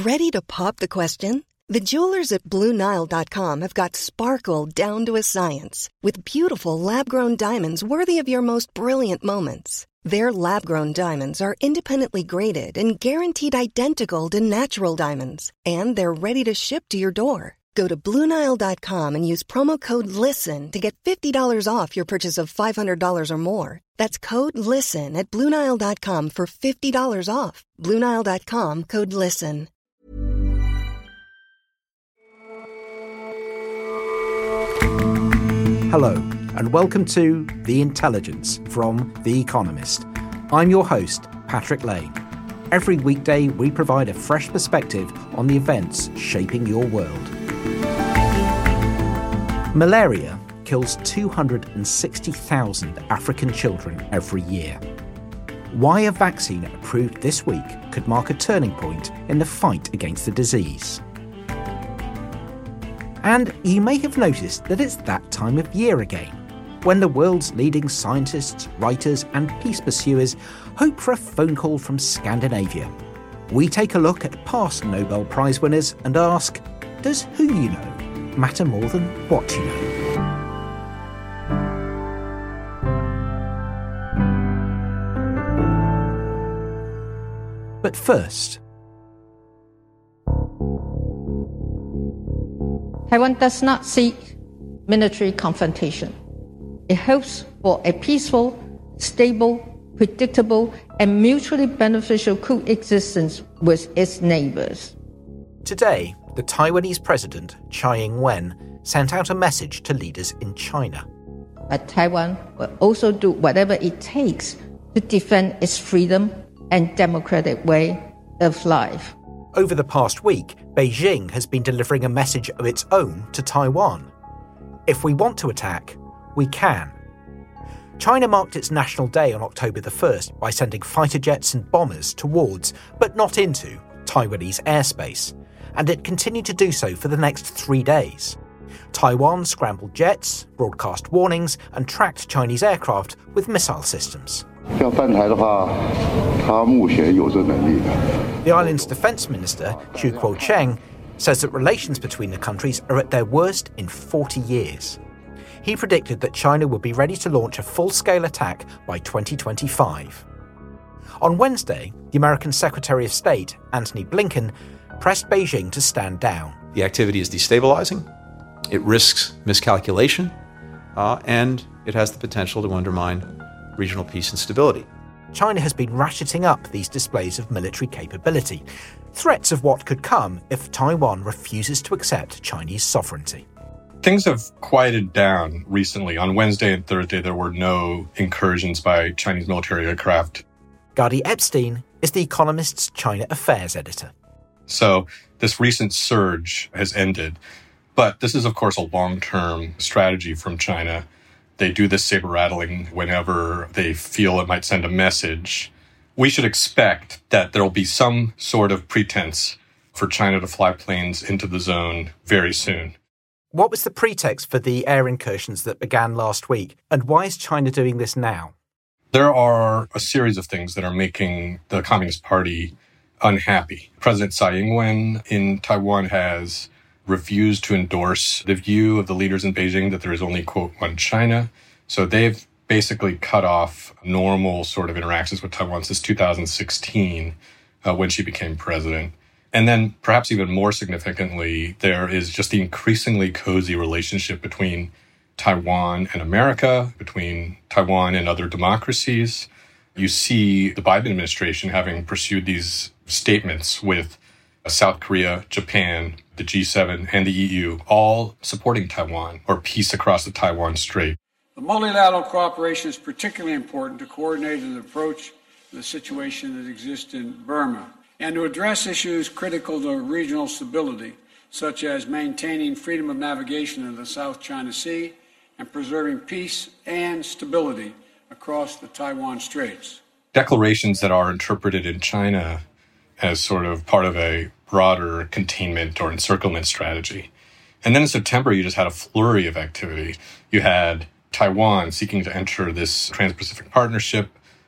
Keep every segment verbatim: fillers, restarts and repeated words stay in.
Ready to pop the question? The jewelers at Blue Nile dot com have got sparkle down to a science with beautiful lab-grown diamonds worthy of your most brilliant moments. Their lab-grown diamonds are independently graded and guaranteed identical to natural diamonds, and they're ready to ship to your door. Go to Blue Nile dot com and use promo code LISTEN to get fifty dollars off your purchase of five hundred dollars or more. That's code LISTEN at Blue Nile dot com for fifty dollars off. Blue Nile dot com, code LISTEN. Hello, and welcome to The Intelligence from The Economist. I'm your host, Patrick Lane. Every weekday, we provide a fresh perspective on the events shaping your world. Malaria kills two hundred sixty thousand African children every year. Why a vaccine approved this week could mark a turning point in the fight against the disease. And you may have noticed that it's that time of year again, when the world's leading scientists, writers and peace pursuers hope for a phone call from Scandinavia. We take a look at past Nobel Prize winners and ask, does who you know matter more than what you know? But first, Taiwan does not seek military confrontation. It hopes for a peaceful, stable, predictable, and mutually beneficial coexistence with its neighbors. Today, the Taiwanese president, Tsai Ing-wen, sent out a message to leaders in China. But Taiwan will also do whatever it takes to defend its freedom and democratic way of life. Over the past week, Beijing has been delivering a message of its own to Taiwan. If we want to attack, we can. China marked its National Day on October the first by sending fighter jets and bombers towards, but not into, Taiwanese airspace, and it continued to do so for the next three days. Taiwan scrambled jets, broadcast warnings, and tracked Chinese aircraft with missile systems. The island's defence minister, Chiu Kuo-cheng, says that relations between the countries are at their worst in forty years. He predicted that China would be ready to launch a full-scale attack by twenty twenty-five. On Wednesday, the American Secretary of State, Antony Blinken, pressed Beijing to stand down. The activity is destabilizing, it risks miscalculation, uh, and it has the potential to undermine regional peace and stability. China has been ratcheting up these displays of military capability, threats of what could come if Taiwan refuses to accept Chinese sovereignty. Things have quieted down recently. On Wednesday and Thursday, there were no incursions by Chinese military aircraft. Gadi Epstein is The Economist's China Affairs editor. So this recent surge has ended. But this is, of course, a long-term strategy from China. They do this saber-rattling whenever they feel it might send a message. We should expect that there will be some sort of pretense for China to fly planes into the zone very soon. What was the pretext for the air incursions that began last week, and why is China doing this now? There are a series of things that are making the Communist Party unhappy. President Tsai Ing-wen in Taiwan has refused to endorse the view of the leaders in Beijing that there is only, quote, one China. So they've basically cut off normal sort of interactions with Taiwan since two thousand sixteen, uh, when she became president. And then perhaps even more significantly, there is just the increasingly cozy relationship between Taiwan and America, between Taiwan and other democracies. You see the Biden administration having pursued these statements with South Korea, Japan, the G seven, and the E U, all supporting Taiwan or peace across the Taiwan Strait. The multilateral cooperation is particularly important to coordinate an approach to the situation that exists in Burma and to address issues critical to regional stability, such as maintaining freedom of navigation in the South China Sea and preserving peace and stability across the Taiwan Straits. Declarations that are interpreted in China as sort of part of a broader containment or encirclement strategy. And then in September, you just had a flurry of activity. You had Taiwan seeking to enter this Trans-Pacific Partnership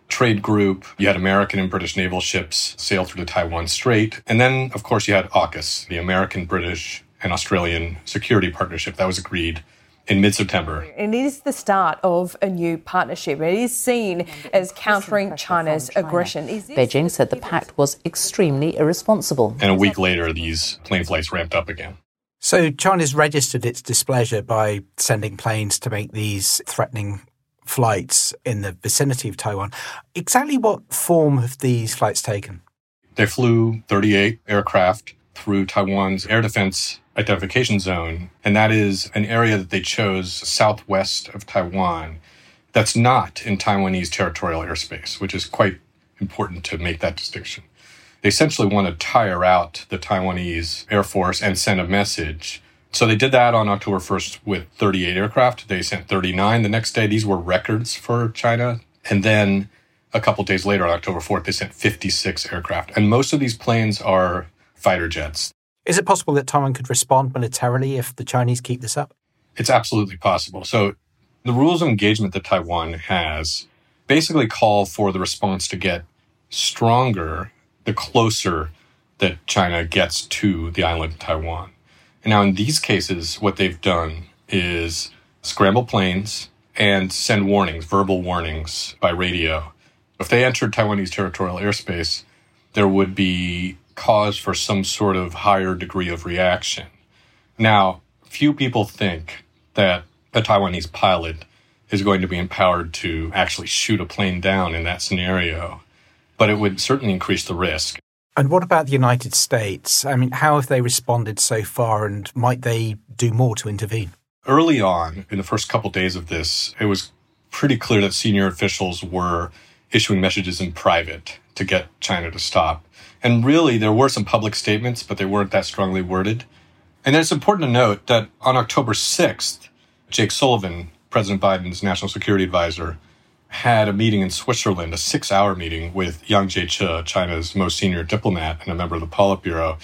trade group. You had American and British naval ships sail through the Taiwan Strait. And then, of course, you had AUKUS, the American, British, and Australian security partnership that was agreed in mid-September. It is the start of a new partnership. It is seen as countering China's aggression. Beijing said the pact was extremely irresponsible. And a week later, these plane flights ramped up again. So China's registered its displeasure by sending planes to make these threatening flights in the vicinity of Taiwan. Exactly what form have these flights taken? They flew thirty-eight aircraft through Taiwan's air defense identification zone, and that is an area that they chose southwest of Taiwan that's not in Taiwanese territorial airspace, which is quite important to make that distinction. They essentially want to tire out the Taiwanese Air Force and send a message. So they did that on October first with thirty-eight aircraft. They sent thirty-nine the next day. These were records for China. And then a couple days later, on October fourth, they sent fifty-six aircraft. And most of these planes are fighter jets. Is it possible that Taiwan could respond militarily if the Chinese keep this up? It's absolutely possible. So the rules of engagement that Taiwan has basically call for the response to get stronger the closer that China gets to the island of Taiwan. And now in these cases, what they've done is scramble planes and send warnings, verbal warnings by radio. If they entered Taiwanese territorial airspace, there would be cause for some sort of higher degree of reaction. Now, few people think that a Taiwanese pilot is going to be empowered to actually shoot a plane down in that scenario, but it would certainly increase the risk. And what about the United States? I mean, how have they responded so far, and might they do more to intervene? Early on, in the first couple of days of this, it was pretty clear that senior officials were issuing messages in private to get China to stop. And really, there were some public statements, but they weren't that strongly worded. And then it's important to note that on October sixth, Jake Sullivan, President Biden's national security advisor, had a meeting in Switzerland, a six-hour meeting with Yang Jiechi, China's most senior diplomat and a member of the Politburo.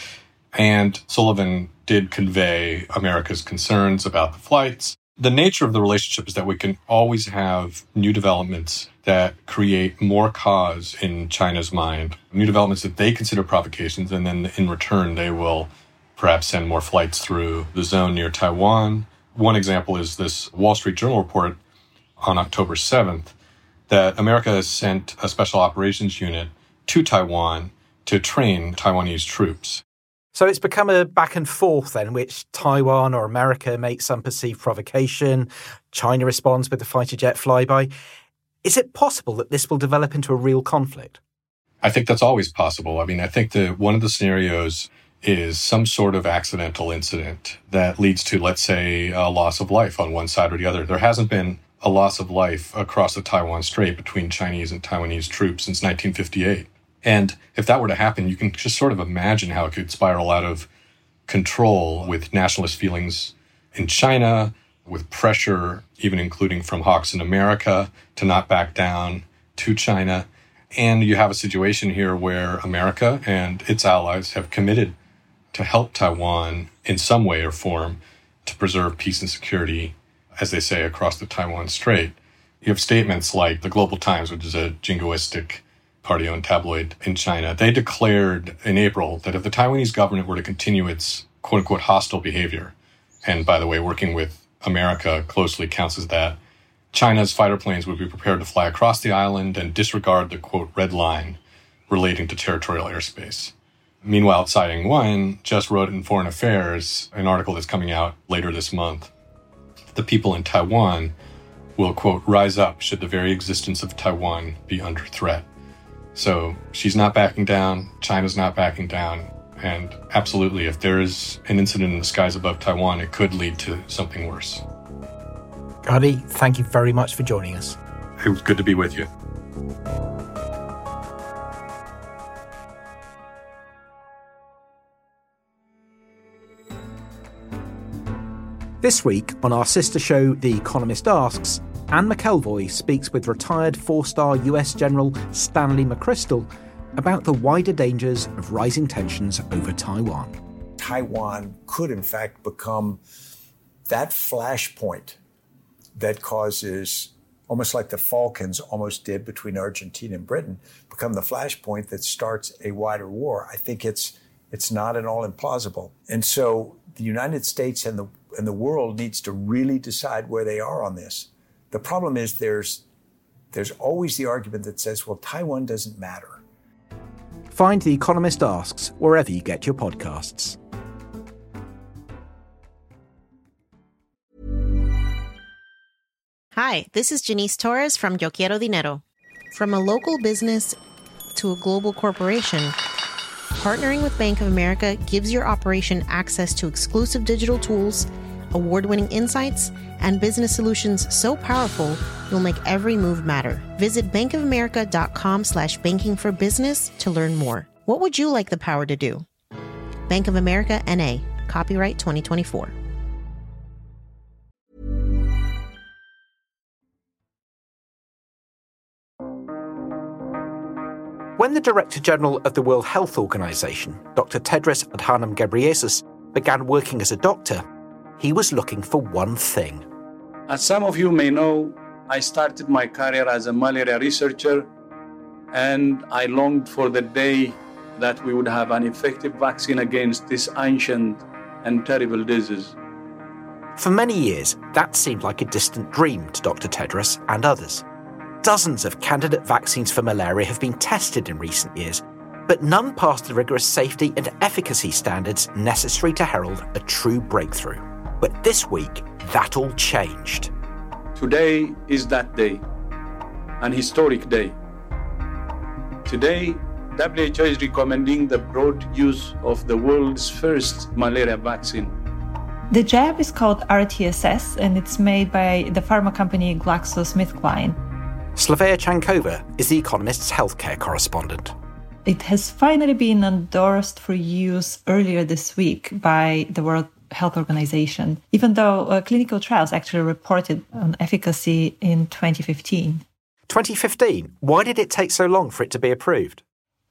And Sullivan did convey America's concerns about the flights. The nature of the relationship is that we can always have new developments that create more cause in China's mind, new developments that they consider provocations, and then in return, they will perhaps send more flights through the zone near Taiwan. One example is this Wall Street Journal report on October seventh that America has sent a special operations unit to Taiwan to train Taiwanese troops. So it's become a back and forth then, which Taiwan or America makes some perceived provocation. China responds with the fighter jet flyby. Is it possible that this will develop into a real conflict? I think that's always possible. I mean, I think that one of the scenarios is some sort of accidental incident that leads to, let's say, a loss of life on one side or the other. There hasn't been a loss of life across the Taiwan Strait between Chinese and Taiwanese troops since nineteen fifty-eight. And if that were to happen, you can just sort of imagine how it could spiral out of control with nationalist feelings in China, with pressure, even including from hawks in America, to not back down to China. And you have a situation here where America and its allies have committed to help Taiwan in some way or form to preserve peace and security, as they say, across the Taiwan Strait. You have statements like the Global Times, which is a jingoistic party-owned tabloid in China. They declared in April that if the Taiwanese government were to continue its quote-unquote hostile behavior, and by the way, working with America closely counts as that, China's fighter planes would be prepared to fly across the island and disregard the, quote, red line relating to territorial airspace. Meanwhile, Tsai Ing-wen just wrote in Foreign Affairs an article that's coming out later this month. The people in Taiwan will, quote, rise up should the very existence of Taiwan be under threat. So she's not backing down, China's not backing down, and absolutely, if there is an incident in the skies above Taiwan, it could lead to something worse. Gadi, thank you very much for joining us. It was good to be with you. This week on our sister show, The Economist Asks, Anne McElvoy speaks with retired four-star U S General Stanley McChrystal about the wider dangers of rising tensions over Taiwan. Taiwan could, in fact, become that flashpoint that causes almost like the Falklands almost did between Argentina and Britain, become the flashpoint that starts a wider war. I think it's it's not at all implausible. And so the United States and the and the world needs to really decide where they are on this. The problem is there's there's always the argument that says, well, Taiwan doesn't matter. Find The Economist Asks wherever you get your podcasts. Hi, this is Janice Torres from Yo Quiero Dinero. From a local business to a global corporation, partnering with Bank of America gives your operation access to exclusive digital tools, award-winning insights, and business solutions so powerful you'll make every move matter. Visit bankofamerica.com slash banking for business to learn more. What would you like the power to do? Bank of America, N A. Copyright twenty twenty-four. When the Director General of the World Health Organization, Doctor Tedros Adhanom Ghebreyesus, began working as a doctor, he was looking for one thing. As some of you may know, I started my career as a malaria researcher, and I longed for the day that we would have an effective vaccine against this ancient and terrible disease. For many years, that seemed like a distant dream to Doctor Tedros and others. Dozens of candidate vaccines for malaria have been tested in recent years, but none passed the rigorous safety and efficacy standards necessary to herald a true breakthrough. But this week, that all changed. Today is that day, an historic day. Today, W H O is recommending the broad use of the world's first malaria vaccine. The jab is called R T S S, and it's made by the pharma company GlaxoSmithKline. Slavea Chankova is The Economist's healthcare correspondent. It has finally been endorsed for use earlier this week by the World Health Organization, even though uh, clinical trials actually reported on efficacy in twenty fifteen. twenty fifteen? Why did it take so long for it to be approved?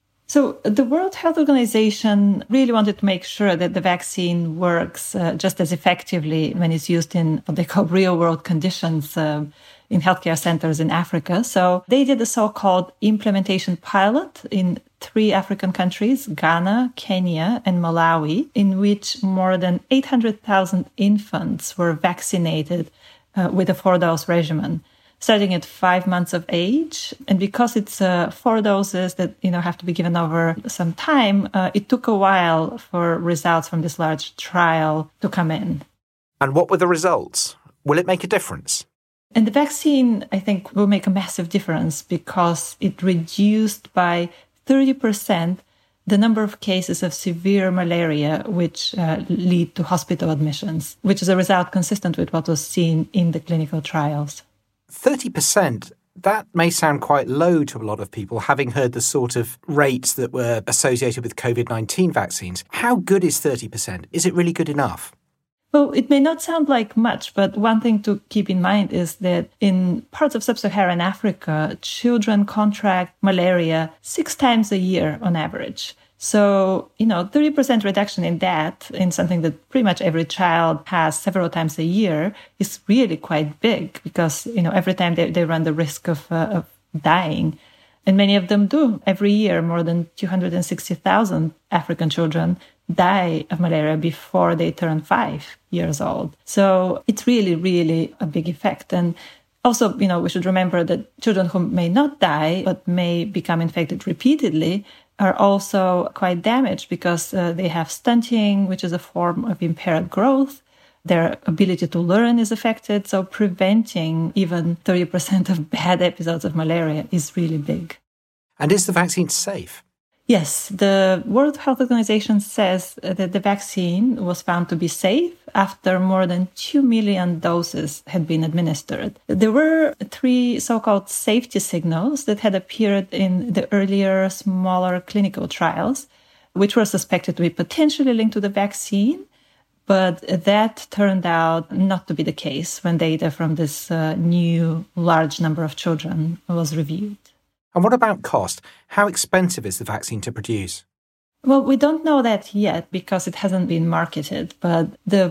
So the World Health Organization really wanted to make sure that the vaccine works uh, just as effectively when it's used in what they call real-world conditions uh, in healthcare centers in Africa. So they did a so-called implementation pilot in three African countries, Ghana, Kenya, and Malawi, in which more than eight hundred thousand infants were vaccinated uh, with a four-dose regimen, starting at five months of age. And because it's uh, four doses that, you know, have to be given over some time, uh, it took a while for results from this large trial to come in. And what were the results? Will it make a difference? And the vaccine, I think, will make a massive difference because it reduced by thirty percent the number of cases of severe malaria which uh, lead to hospital admissions, which is a result consistent with what was seen in the clinical trials. thirty percent, that may sound quite low to a lot of people, having heard the sort of rates that were associated with COVID nineteen vaccines. How good is thirty percent? Is it really good enough? Well, it may not sound like much, but one thing to keep in mind is that in parts of sub-Saharan Africa, children contract malaria six times a year on average. So, you know, thirty percent reduction in that, in something that pretty much every child has several times a year, is really quite big because, you know, every time they, they run the risk of, uh, of dying. And many of them do. Every year, more than two hundred sixty thousand African children die of malaria before they turn five years old. So it's really, really a big effect. And also, you know, we should remember that children who may not die but may become infected repeatedly are also quite damaged because uh, they have stunting, which is a form of impaired growth. Their ability to learn is affected. So preventing even thirty percent of bad episodes of malaria is really big. And is the vaccine safe? Yes, the World Health Organization says that the vaccine was found to be safe after more than two million doses had been administered. There were three so-called safety signals that had appeared in the earlier, smaller clinical trials, which were suspected to be potentially linked to the vaccine. But that turned out not to be the case when data from this uh, new large number of children was reviewed. And what about cost? How expensive is the vaccine to produce? Well, we don't know that yet because it hasn't been marketed, but the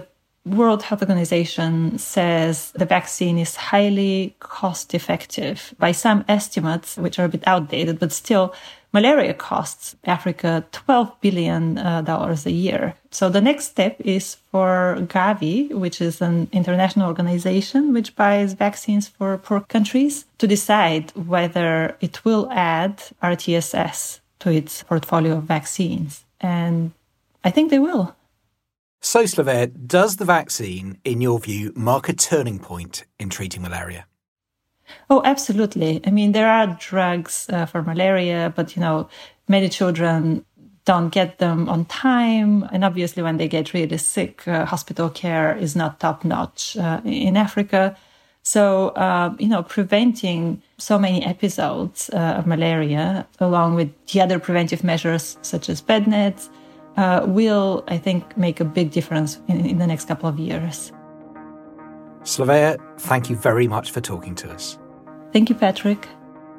World Health Organization says the vaccine is highly cost-effective. By some estimates, which are a bit outdated, but still, malaria costs Africa twelve billion dollars uh, a year. So the next step is for Gavi, which is an international organization which buys vaccines for poor countries, to decide whether it will add R T S S to its portfolio of vaccines. And I think they will. So, Slavaea, does the vaccine, in your view, mark a turning point in treating malaria? Oh, absolutely. I mean, there are drugs uh, for malaria, but, you know, many children don't get them on time. And obviously, when they get really sick, uh, hospital care is not top-notch uh, in Africa. So, uh, you know, preventing so many episodes uh, of malaria, along with the other preventive measures such as bed nets, uh, will, I think, make a big difference in, in the next couple of years. Slavaea, thank you very much for talking to us. Thank you, Patrick.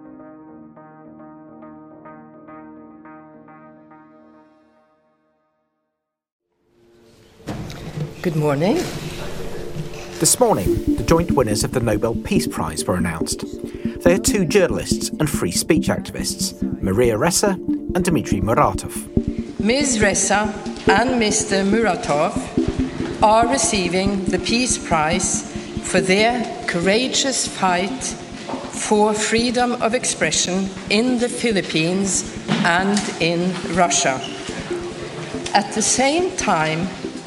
Good morning. This morning, the joint winners of the Nobel Peace Prize were announced. They are two journalists and free speech activists, Maria Ressa and Dmitry Muratov. Miz Ressa and Mister Muratov are receiving the Peace Prize for their courageous fight for freedom of expression in the Philippines and in Russia. At the same time,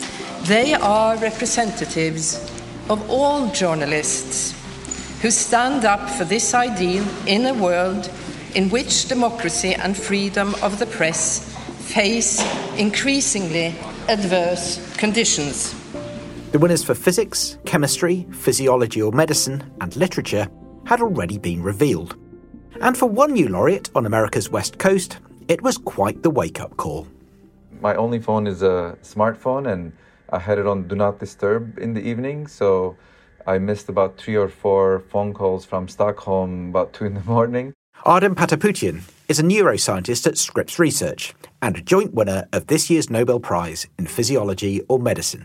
they are representatives of all journalists who stand up for this ideal in a world in which democracy and freedom of the press face increasingly adverse conditions. The winners for physics, chemistry, physiology or medicine, and literature had already been revealed. And for one new laureate on America's West Coast, it was quite the wake-up call. My only phone is a smartphone, and I had it on Do Not Disturb in the evening, so I missed about three or four phone calls from Stockholm about two in the morning. Artem Pataputian is a neuroscientist at Scripps Research and a joint winner of this year's Nobel Prize in Physiology or Medicine.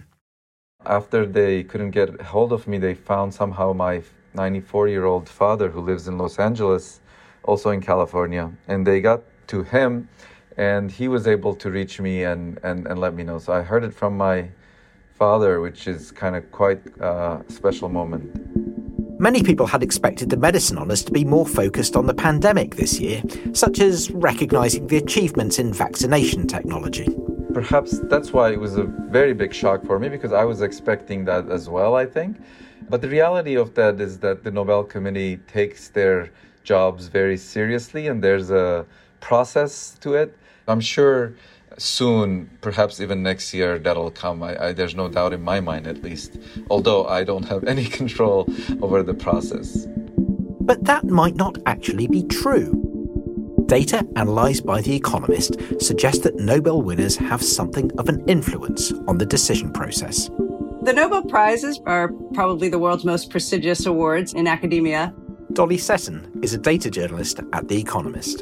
After they couldn't get hold of me, they found somehow my ninety-four-year-old father who lives in Los Angeles, also in California. And they got to him, and he was able to reach me and, and, and let me know. So I heard it from my father, which is kind of quite a special moment. Many people had expected the medicine honours to be more focused on the pandemic this year, such as recognising the achievements in vaccination technology. Perhaps that's why it was a very big shock for me, because I was expecting that as well, I think. But the reality of that is that the Nobel Committee takes their jobs very seriously, and there's a process to it. I'm sure soon, perhaps even next year, that'll come. I, I, there's no doubt in my mind, at least, although I don't have any control over the process. But that might not actually be true. Data analysed by The Economist suggests that Nobel winners have something of an influence on the decision process. The Nobel Prizes are probably the world's most prestigious awards in academia. Dolly Sesson is a data journalist at The Economist.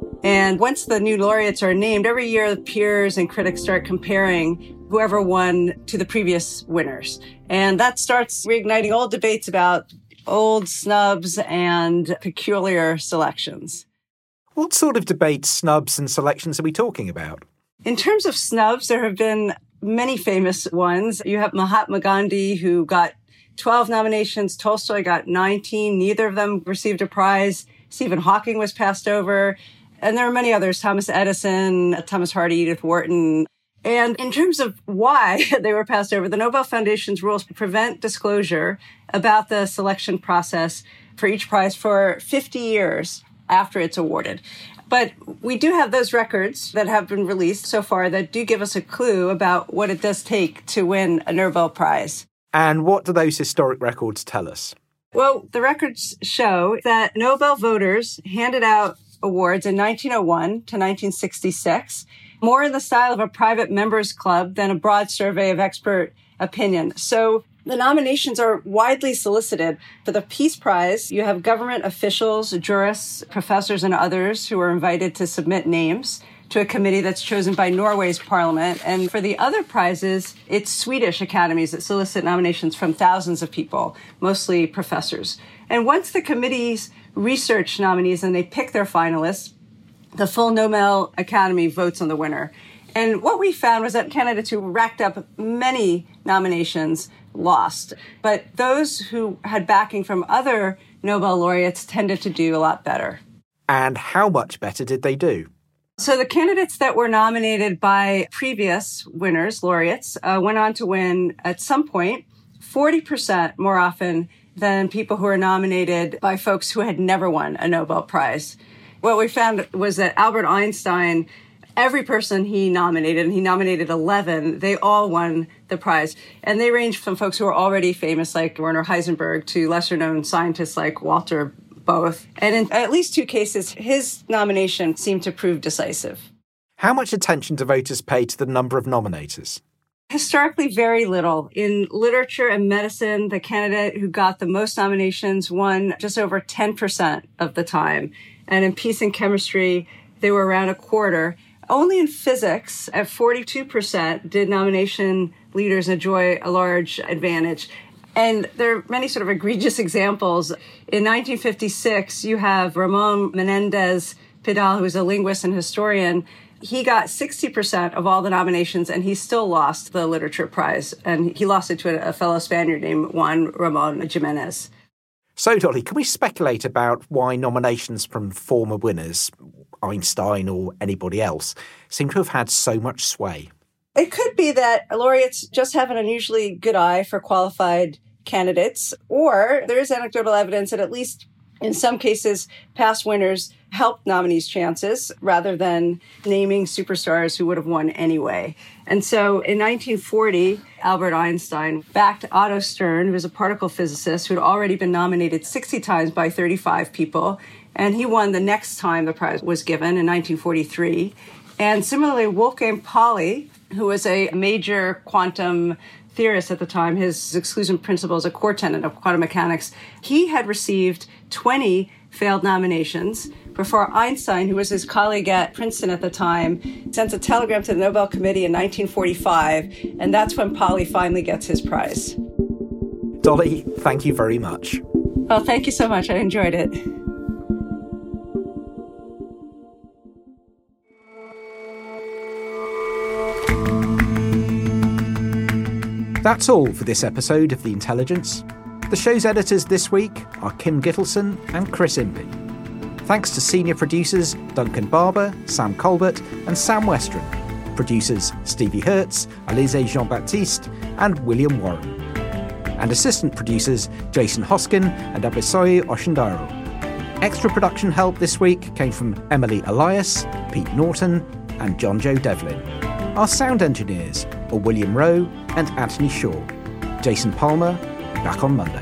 And once the new laureates are named, every year peers and critics start comparing whoever won to the previous winners. And that starts reigniting old debates about old snubs and peculiar selections. What sort of debates, snubs and selections are we talking about? In terms of snubs, there have been many famous ones. You have Mahatma Gandhi, who got twelve nominations. Tolstoy got nineteen. Neither of them received a prize. Stephen Hawking was passed over. And there are many others, Thomas Edison, Thomas Hardy, Edith Wharton. And in terms of why they were passed over, the Nobel Foundation's rules prevent disclosure about the selection process for each prize for fifty years after it's awarded. But we do have those records that have been released so far that do give us a clue about what it does take to win a Nobel Prize. And what do those historic records tell us? Well, the records show that Nobel voters handed out awards in nineteen oh one to nineteen sixty-six, more in the style of a private members club than a broad survey of expert opinion. So the nominations are widely solicited. For the Peace Prize, you have government officials, jurists, professors, and others who are invited to submit names to a committee that's chosen by Norway's parliament. And for the other prizes, it's Swedish academies that solicit nominations from thousands of people, mostly professors. And once the committees research nominees and they pick their finalists, the full Nobel Academy votes on the winner. And what we found was that candidates who racked up many nominations lost. But those who had backing from other Nobel laureates tended to do a lot better. And how much better did they do? So the candidates that were nominated by previous winners, laureates, uh, went on to win at some point forty percent more often than people who were nominated by folks who had never won a Nobel Prize. What we found was that Albert Einstein, every person he nominated, and he nominated eleven, they all won the prize. And they ranged from folks who were already famous, like Werner Heisenberg, to lesser-known scientists like Walter Both. And in at least two cases, his nomination seemed to prove decisive. How much attention do voters pay to the number of nominators? Historically, very little. In literature and medicine, the candidate who got the most nominations won just over ten percent of the time. And in peace and chemistry, they were around a quarter. Only in physics, at forty-two percent, did nomination leaders enjoy a large advantage. And there are many sort of egregious examples. In nineteen fifty-six, you have Ramon Menendez Pidal, who is a linguist and historian. He got sixty percent of all the nominations, and he still lost the literature prize. And he lost it to a fellow Spaniard named Juan Ramon Jimenez. So, Dolly, can we speculate about why nominations from former winners, Einstein or anybody else, seem to have had so much sway? It could be that laureates just have an unusually good eye for qualified candidates, or there is anecdotal evidence that at least in some cases, past winners helped nominees' chances rather than naming superstars who would have won anyway. And so in nineteen forty, Albert Einstein backed Otto Stern, who was a particle physicist who had already been nominated sixty times by thirty-five people, and he won the next time the prize was given in nineteen forty-three. And similarly, Wolfgang Pauli, who was a major quantum theorist at the time, his exclusion principle is a core tenet of quantum mechanics, he had received twenty failed nominations before Einstein, who was his colleague at Princeton at the time, sent a telegram to the Nobel Committee in nineteen forty-five, and that's when Pauli finally gets his prize. Dolly, thank you very much. Well, thank you so much. I enjoyed it. That's all for this episode of The Intelligence. The show's editors this week are Kim Gittleson and Chris Impey. Thanks to senior producers Duncan Barber, Sam Colbert and Sam Westron. Producers Stevie Hertz, Alize Jean-Baptiste and William Warren. And assistant producers Jason Hoskin and Abisoye Oshendaro. Extra production help this week came from Emily Elias, Pete Norton and John Joe Devlin. Our sound engineers are William Rowe and Anthony Shaw. Jason Palmer, back on Monday.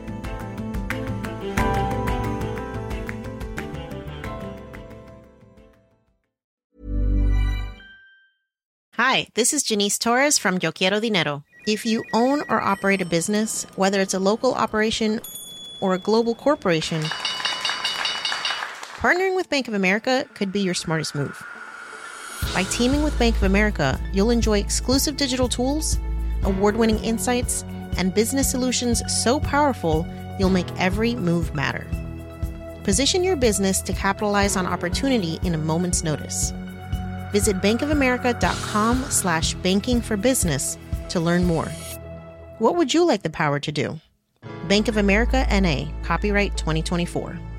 Hi, this is Janice Torres from Yo Quiero Dinero. If you own or operate a business, whether it's a local operation or a global corporation, partnering with Bank of America could be your smartest move. By teaming with Bank of America, you'll enjoy exclusive digital tools, award-winning insights, and business solutions so powerful, you'll make every move matter. Position your business to capitalize on opportunity in a moment's notice. Visit bankofamerica.com slash banking for business to learn more. What would you like the power to do? Bank of America N A, copyright twenty twenty-four.